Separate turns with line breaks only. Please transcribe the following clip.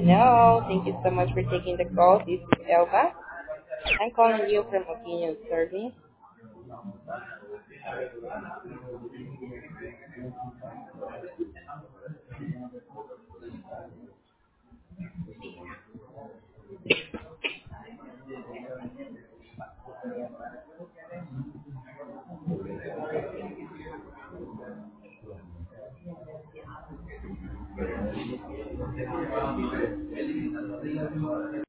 No, thank you so much for taking the call. This is Elba. I'm calling you from Opinion Service.